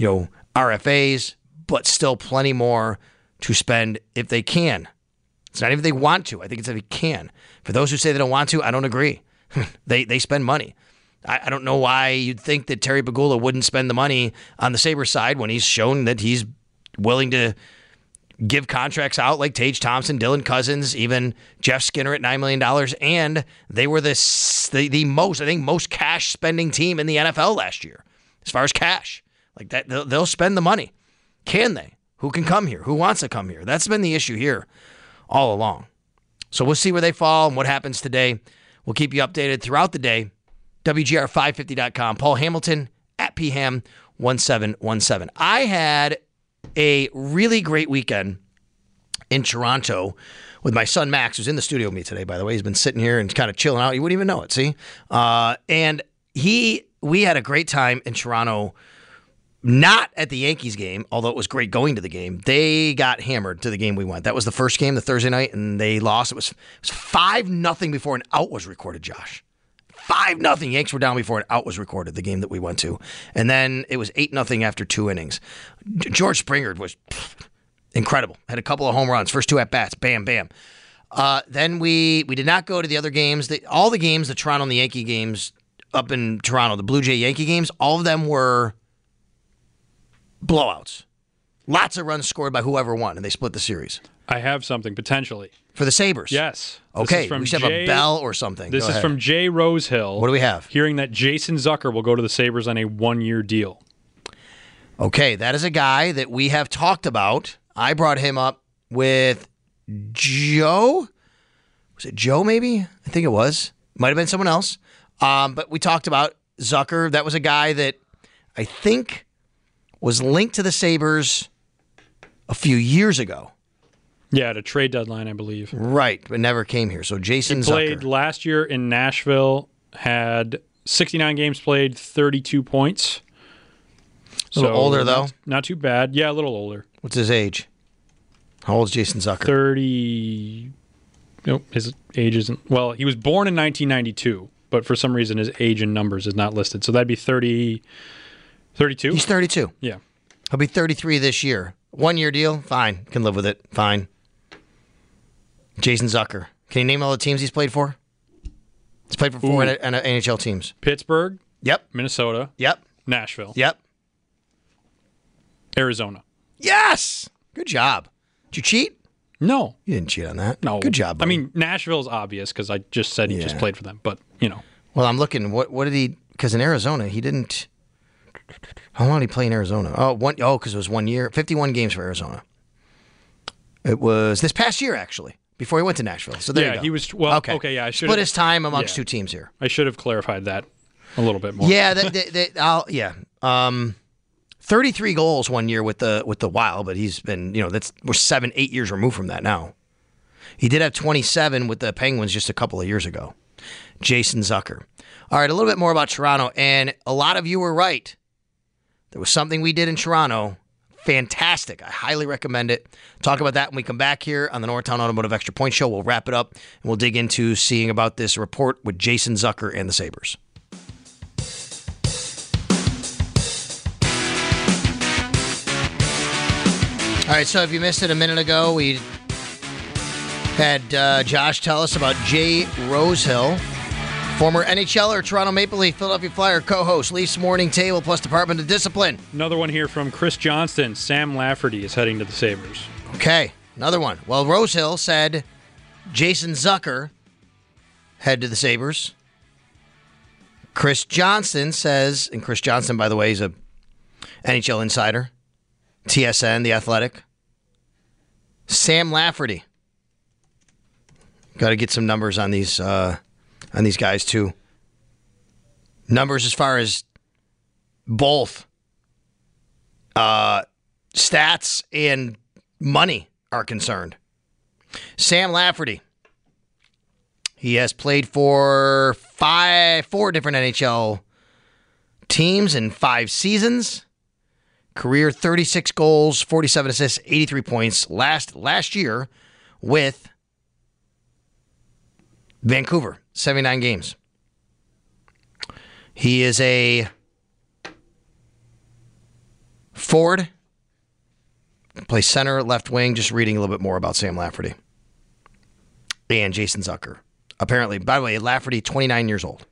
RFAs, but still plenty more to spend if they can. It's not if they want to. I think it's if they can. For those who say they don't want to, I don't agree. They spend money. I don't know why you'd think that Terry Pegula wouldn't spend the money on the Sabres side when he's shown that he's willing to give contracts out like Tage Thompson, Dylan Cousins, even Jeff Skinner at $9 million. And they were the most cash spending team in the NFL last year as far as cash. Like that, they'll spend the money. Can they? Who can come here? Who wants to come here? That's been the issue here all along. So we'll see where they fall and what happens today. We'll keep you updated throughout the day. WGR550.com. Paul Hamilton at PHAM1717. I had a really great weekend in Toronto with my son Max, who's in the studio with me today, by the way. He's been sitting here and kind of chilling out. You wouldn't even know it, see? And we had a great time in Toronto, not at the Yankees game, although it was great going to the game. They got hammered to the game we went. That was the first game, the Thursday night, and they lost. It was 5-0 before an out was recorded, Josh. 5-0. Yanks were down before an out was recorded, the game that we went to. And then it was 8-0 after 2 innings. George Springer was incredible. Had a couple of home runs. First 2 at-bats. Bam, bam. Then we did not go to the other games. All the games, the Toronto and the Yankee games up in Toronto, the Blue Jay Yankee games, all of them were blowouts. Lots of runs scored by whoever won, and they split the series. I have something, potentially. For the Sabres? Yes. Okay, we should have a bell or something. This is from Jay Rosehill. What do we have? Hearing that Jason Zucker will go to the Sabres on a 1-year deal. Okay, that is a guy that we have talked about. I brought him up with Joe. Was it Joe, maybe? I think it was. Might have been someone else. But we talked about Zucker. That was a guy that I think was linked to the Sabres a few years ago. Yeah, at a trade deadline, I believe. Right, but never came here. So Jason Zucker. He played last year in Nashville, had 69 games played, 32 points. A little older, though? Not too bad. Yeah, a little older. What's his age? How old is Jason Zucker? 30. Nope, his age isn't. Well, he was born in 1992, but for some reason his age in numbers is not listed. So that'd be 32? He's 32. Yeah. He'll be 33 this year. 1-year deal? Fine. Can live with it. Fine. Jason Zucker. Can you name all the teams he's played for? He's played for 4 NHL teams. Pittsburgh. Yep. Minnesota. Yep. Nashville. Yep. Arizona. Yes! Good job. Did you cheat? No. You didn't cheat on that. No. Good job, buddy. I mean, Nashville's obvious because I just said he just played for them, but, Well, I'm looking. What did he... Because in Arizona, he didn't... How long did he play in Arizona? Because it was 1 year. 51 games for Arizona. It was this past year, actually, before he went to Nashville. So there you go. He was... Well, okay, I should split his time amongst two teams here. I should have clarified that a little bit more. Yeah, 33 goals 1 year with the Wild, but he's been, we're 7-8 years removed from that now. He did have 27 with the Penguins just a couple of years ago. Jason Zucker. All right, a little bit more about Toronto, and a lot of you were right. There was something we did in Toronto. Fantastic. I highly recommend it. Talk about that when we come back here on the Northtown Automotive Extra Point Show. We'll wrap it up, and we'll dig into seeing about this report with Jason Zucker and the Sabres. All right, so if you missed it a minute ago, we had Josh tell us about Jay Rosehill, former NHLer, Toronto Maple Leaf, Philadelphia Flyer co-host, Leafs Morning Table, plus Department of Discipline. Another one here from Chris Johnston. Sam Lafferty is heading to the Sabres. Okay, another one. Well, Rosehill said Jason Zucker head to the Sabres. Chris Johnston says, and Chris Johnston, by the way, is a NHL insider. TSN, The Athletic. Sam Lafferty. Got to get some numbers on these guys too. Numbers as far as both stats and money are concerned. Sam Lafferty. He has played for 4 different NHL teams in 5 seasons. Career 36 goals, 47 assists, 83 points last year with Vancouver, 79 games. He is a forward, plays center, left wing, just reading a little bit more about Sam Lafferty. And Jason Zucker. Apparently, by the way, Lafferty, 29 years old.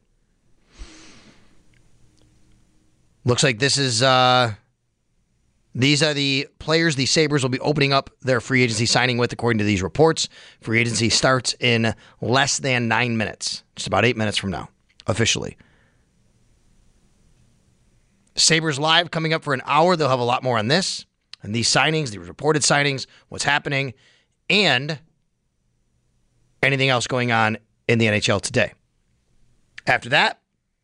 Looks like this is... These are the players the Sabres will be opening up their free agency signing with, according to these reports. Free agency starts in less than 9 minutes, just about 8 minutes from now, officially. Sabres Live coming up for an hour. They'll have a lot more on this, and these signings, the reported signings, what's happening, and anything else going on in the NHL today. After that,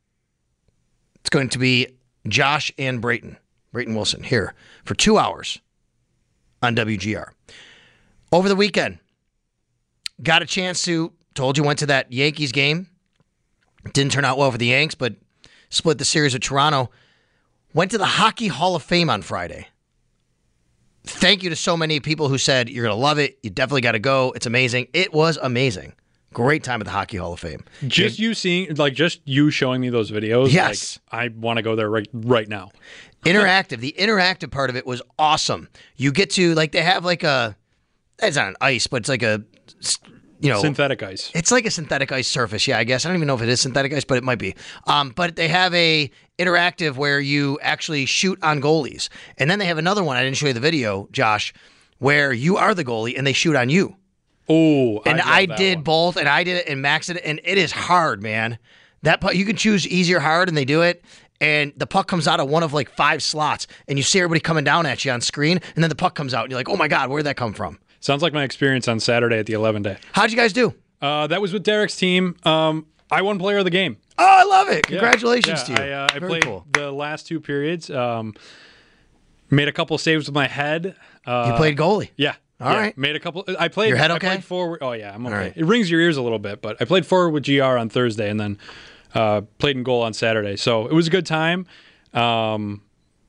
it's going to be Josh and Brayton Wilson here for 2 hours on WGR. Over the weekend, got a chance to, told you, went to that Yankees game. Didn't turn out well for the Yanks, but split the series with Toronto. Went to the Hockey Hall of Fame on Friday. Thank you to so many people who said, you're going to love it. You definitely got to go. It's amazing. It was amazing. Great time at the Hockey Hall of Fame. Just you showing me those videos. Yes. I want to go there right now. Interactive. The interactive part of it was awesome. You get to, they have it's not an ice, but it's like a, synthetic ice. It's like a synthetic ice surface. Yeah, I guess. I don't even know if it is synthetic ice, but it might be. But they have a interactive where you actually shoot on goalies. And then they have another one, I didn't show you the video, Josh, where you are the goalie and they shoot on you. Oh, and I did both, and I did it, and Max did it, and it is hard, man. That puck, you can choose easy or hard, and they do it, and the puck comes out of one of 5 slots, and you see everybody coming down at you on screen, and then the puck comes out, and you're like, oh my God, where'd that come from? Sounds like my experience on Saturday at the 11 Day. How'd you guys do? That was with Derek's team. I won player of the game. Oh, I love it. Congratulations to you. I played the last 2 periods. Made a couple saves with my head. You played goalie? Yeah. All right. Made a couple. I played. Your head okay? I played forward. Oh yeah, I'm okay. Right. It rings your ears a little bit, but I played forward with GR on Thursday, and then played in goal on Saturday. So it was a good time. Had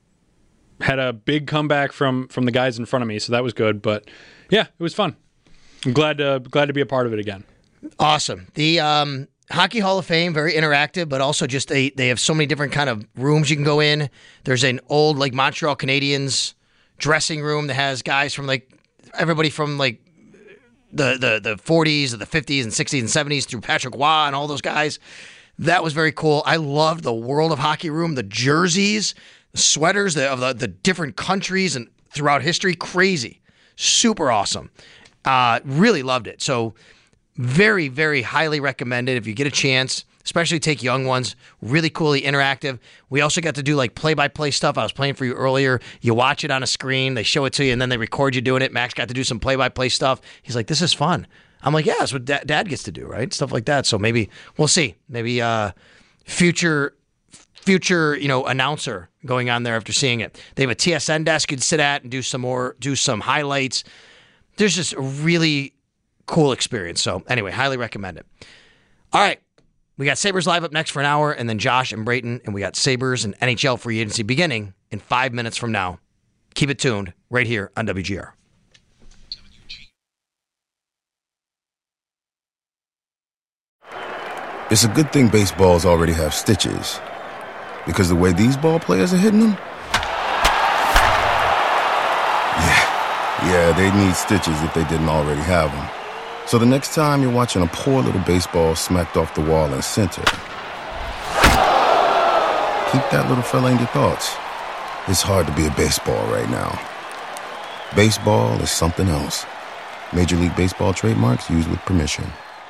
a big comeback from the guys in front of me, so that was good. But yeah, it was fun. I'm glad to be a part of it again. Awesome. The Hockey Hall of Fame, very interactive, but also just they have so many different kind of rooms you can go in. There's an old Montreal Canadiens dressing room that has guys from everybody from the 40s and the 50s and 60s and 70s through Patrick Waugh and all those guys. That was very cool. I loved the World of Hockey room, the jerseys, the sweaters of the different countries and throughout history. Crazy. Super awesome. Really loved it. So very, very highly recommended if you get a chance, especially take young ones. Really coolly interactive. We also got to do like play-by-play stuff. I was playing for you earlier. You watch it on a screen. They show it to you, and then they record you doing it. Max got to do some play-by-play stuff. He's like, this is fun. I'm like, yeah, that's what Dad gets to do, right? Stuff like that. So maybe we'll see. Maybe future announcer going on there after seeing it. They have a TSN desk you'd sit at and do some highlights. There's just a really cool experience. So anyway, highly recommend it. All right. We got Sabres Live up next for an hour, and then Josh and Brayton, and we got Sabres and NHL free agency beginning in 5 minutes from now. Keep it tuned right here on WGR. It's a good thing baseballs already have stitches, because the way these ball players are hitting them, yeah, they'd need stitches if they didn't already have them. So the next time you're watching a poor little baseball smacked off the wall in center, keep that little fella in your thoughts. It's hard to be a baseball right now. Baseball is something else. Major League Baseball trademarks used with permission.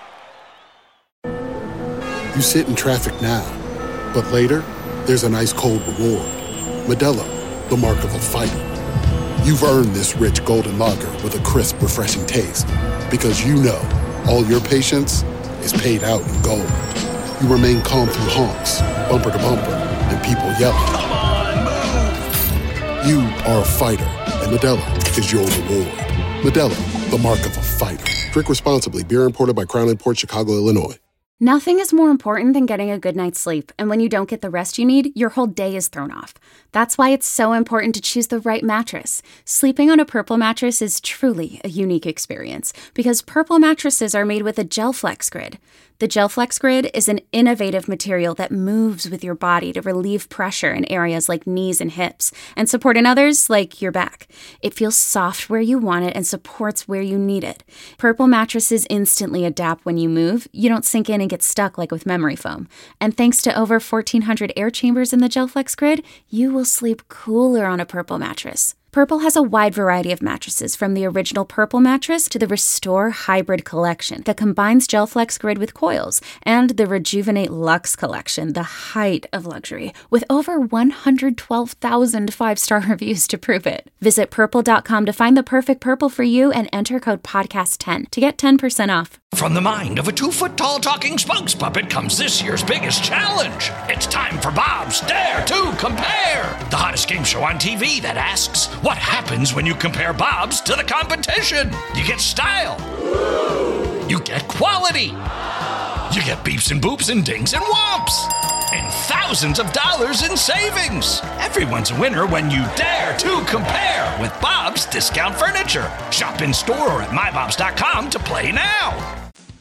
You sit in traffic now, but later, there's an ice-cold reward. Modelo, the mark of a fighter. You've earned this rich golden lager with a crisp, refreshing taste. Because you know, all your patience is paid out in gold. You remain calm through honks, bumper to bumper, and people yelling. Come on, move! You are a fighter, and Modelo is your reward. Modelo, the mark of a fighter. Drink responsibly. Beer imported by Crown Imports, Chicago, Illinois. Nothing is more important than getting a good night's sleep, and when you don't get the rest you need, your whole day is thrown off. That's why it's so important to choose the right mattress. Sleeping on a Purple mattress is truly a unique experience, because Purple mattresses are made with a GelFlex Grid. The GelFlex Grid is an innovative material that moves with your body to relieve pressure in areas like knees and hips, and support in others like your back. It feels soft where you want it and supports where you need it. Purple mattresses instantly adapt when you move. You don't sink in and get stuck like with memory foam. And thanks to over 1,400 air chambers in the GelFlex Grid, you will sleep cooler on a Purple mattress. Purple has a wide variety of mattresses, from the original Purple mattress to the Restore Hybrid collection that combines GelFlex Grid with coils, and the Rejuvenate Luxe collection, the height of luxury, with over 112,000 five-star reviews to prove it. Visit Purple.com to find the perfect Purple for you and enter code PODCAST10 to get 10% off. From the mind of a 2-foot-tall talking Spunks puppet comes this year's biggest challenge. It's time for Bob's Dare to Compare, the hottest game show on TV that asks, what happens when you compare Bob's to the competition? You get style. You get quality. You get beeps and boops and dings and whomps. And thousands of dollars in savings. Everyone's a winner when you dare to compare with Bob's Discount Furniture. Shop in store or at mybobs.com to play now.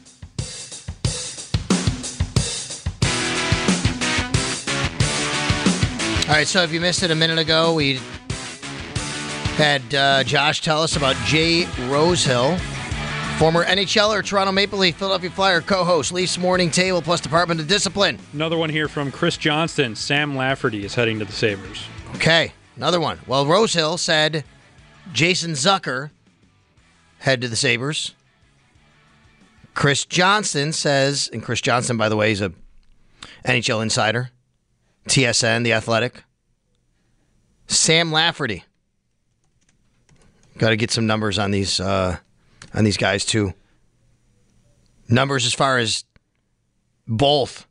All right, so if you missed it a minute ago, we had Josh tell us about Jay Rosehill, former NHLer, Toronto Maple Leaf, Philadelphia Flyer co-host, Leafs Morning Table, plus Department of Discipline. Another one here from Chris Johnston. Sam Lafferty is heading to the Sabres. Okay, another one. Well, Rosehill said Jason Zucker head to the Sabres. Chris Johnston says, and Chris Johnston, by the way, is a NHL insider, TSN, The Athletic. Sam Lafferty. Got to get some numbers on these guys too. Numbers as far as both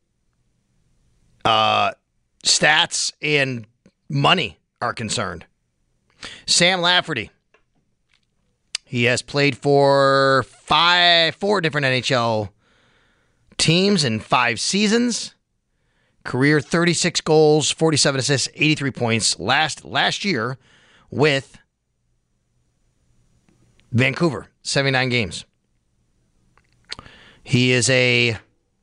stats and money are concerned. Sam Lafferty. He has played for four different NHL teams in 5 seasons. Career 36 goals, 47 assists, 83 points. Last year with Vancouver, 79 games. He is a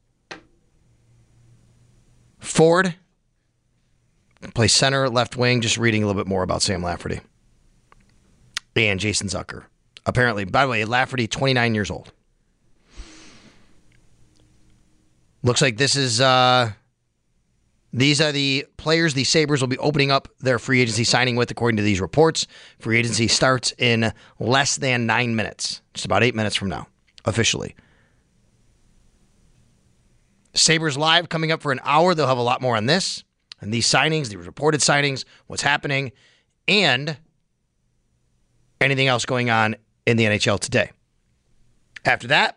forward, plays center, left wing. Just reading a little bit more about Sam Lafferty and Jason Zucker. apparently. By the way, Lafferty, 29 years old. Looks like this is these are the players the Sabres will be opening up their free agency signing with, according to these reports. Free agency starts in less than 9 minutes, just about 8 minutes from now, officially. Sabres Live coming up for an hour. They'll have a lot more on this and these signings, the reported signings, what's happening, and anything else going on in the NHL today. After that,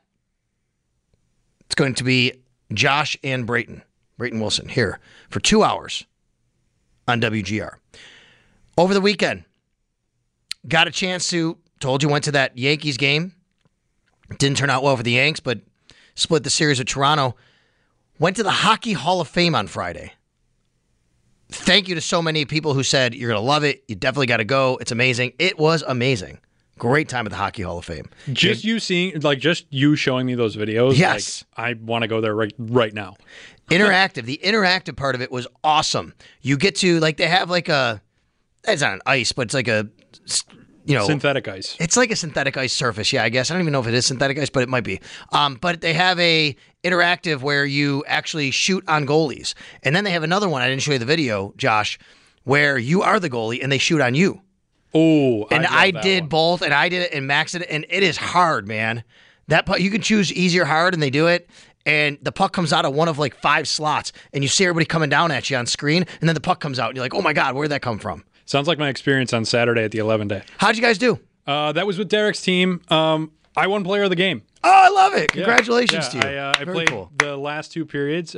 it's going to be Josh and Brayton Wilson here for 2 hours on WGR. Over the weekend, got a chance to, told you, went to that Yankees game. Didn't turn out well for the Yanks, but split the series with Toronto. Went to the Hockey Hall of Fame on Friday. Thank you to so many people who said, you're going to love it. You definitely got to go. It's amazing. It was amazing. Great time at the Hockey Hall of Fame. Just you showing me those videos. Yes. I want to go there right now. Interactive. The interactive part of it was awesome. You get to, they have it's not an ice, but it's like a, synthetic ice. It's like a synthetic ice surface. Yeah, I guess. I don't even know if it is synthetic ice, but it might be. But they have a interactive where you actually shoot on goalies. And then they have another one, I didn't show you the video, Josh, where you are the goalie and they shoot on you. Oh, and I did both, and I did it, and Max did it, and it is hard, man. That puck, you can choose easy or hard, and they do it, and the puck comes out of one of 5 slots, and you see everybody coming down at you on screen, and then the puck comes out, and you're like, oh my God, where'd that come from? Sounds like my experience on Saturday at the 11 day. How'd you guys do? That was with Derek's team. I won player of the game. Oh, I love it. Congratulations to you. I played the last 2 periods.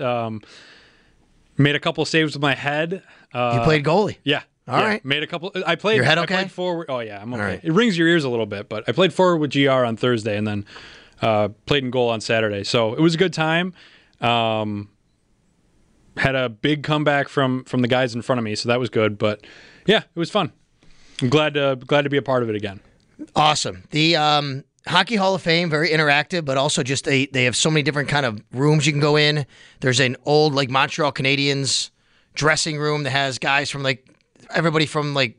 Made a couple saves with my head. You played goalie? Yeah. All right. Made a couple. I played. Your head okay? I played forward. Oh yeah, I'm okay. Right. It rings your ears a little bit, but I played forward with GR on Thursday, and then played in goal on Saturday. So it was a good time. Had a big comeback from the guys in front of me, so that was good. But yeah, it was fun. I'm glad to be a part of it again. Awesome. The Hockey Hall of Fame, very interactive, but also just they have so many different kind of rooms you can go in. There's an old Montreal Canadiens dressing room that has guys from everybody from the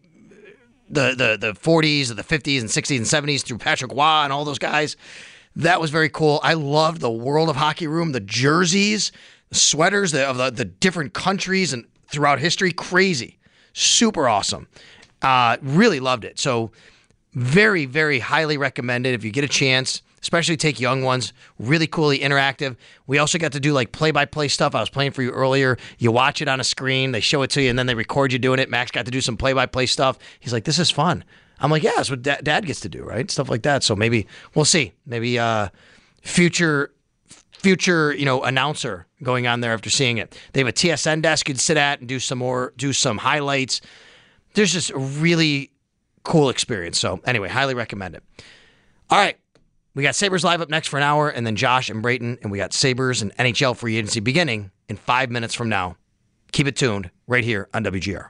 40s, the 50s and 60s and 70s through Patrick Waugh and all those guys. That was very cool. I loved the World of Hockey room, the jerseys, the sweaters of the different countries and throughout history. Crazy. Super awesome. Really loved it. So very, very highly recommended if you get a chance. Especially take young ones. Really coolly interactive. We also got to do play-by-play stuff. I was playing for you earlier. You watch it on a screen. They show it to you, and then they record you doing it. Max got to do some play-by-play stuff. He's like, this is fun. I'm like, yeah, that's what Dad gets to do, right? Stuff like that. So maybe we'll see. Maybe future announcer going on there after seeing it. They have a TSN desk you can sit at and do some highlights. There's just a really cool experience. So anyway, highly recommend it. All right. We got Sabres Live up next for an hour, and then Josh and Brayton, and we got Sabres and NHL free agency beginning in 5 minutes from now. Keep it tuned right here on WGR.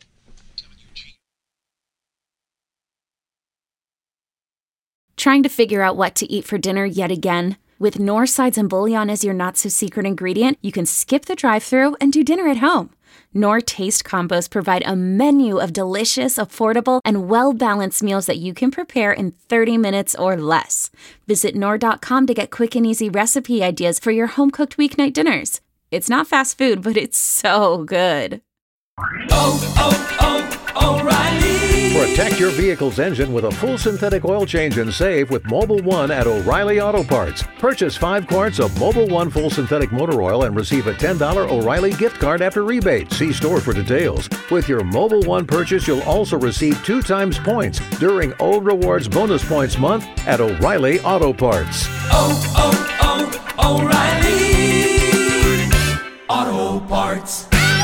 Trying to figure out what to eat for dinner yet again? With Knorr sides and bouillon as your not-so-secret ingredient, you can skip the drive-thru and do dinner at home. Knorr Taste Combos provide a menu of delicious, affordable, and well-balanced meals that you can prepare in 30 minutes or less. Visit Knorr.com to get quick and easy recipe ideas for your home-cooked weeknight dinners. It's not fast food, but it's so good. O'Reilly. Protect your vehicle's engine with a full synthetic oil change and save with Mobil 1 at O'Reilly Auto Parts. Purchase 5 quarts of Mobil 1 full synthetic motor oil and receive a $10 O'Reilly gift card after rebate. See store for details. With your Mobil 1 purchase, you'll also receive 2 times points during O Rewards Bonus Points Month at O'Reilly Auto Parts. O'Reilly Auto Parts.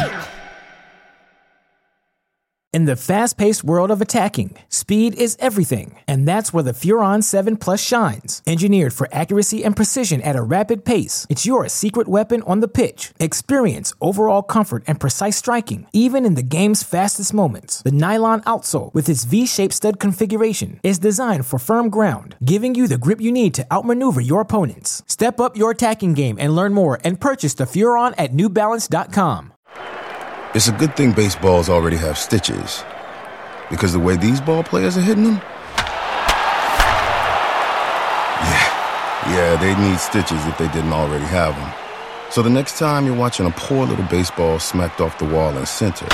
In the fast-paced world of attacking, speed is everything, and that's where the Furon 7 Plus shines. Engineered for accuracy and precision at a rapid pace, it's your secret weapon on the pitch. Experience overall comfort and precise striking, even in the game's fastest moments. The nylon outsole, with its V-shaped stud configuration, is designed for firm ground, giving you the grip you need to outmaneuver your opponents. Step up your attacking game and learn more and purchase the Furon at NewBalance.com. It's a good thing baseballs already have stitches, because the way these ball players are hitting them, Yeah, they'd need stitches if they didn't already have them. So the next time you're watching a poor little baseball smacked off the wall in center,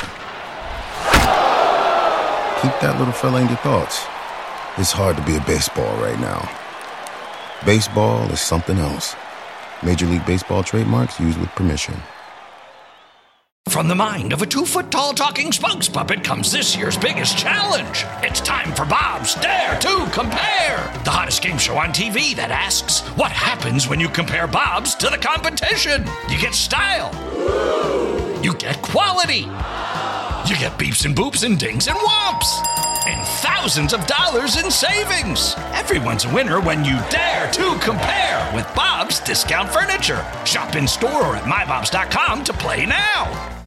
keep that little fella in your thoughts. It's hard to be a baseball right now. Baseball is something else. Major League Baseball trademarks used with permission. From the mind of a 2-foot-tall talking spokes puppet comes this year's biggest challenge. It's time for Bob's Dare to Compare, the hottest game show on TV that asks, what happens when you compare Bob's to the competition? You get style. You get quality. You get beeps and boops and dings and whomps. And thousands of dollars in savings. Everyone's a winner when you dare to compare with Bob's Discount Furniture. Shop in store or at mybobs.com to play now.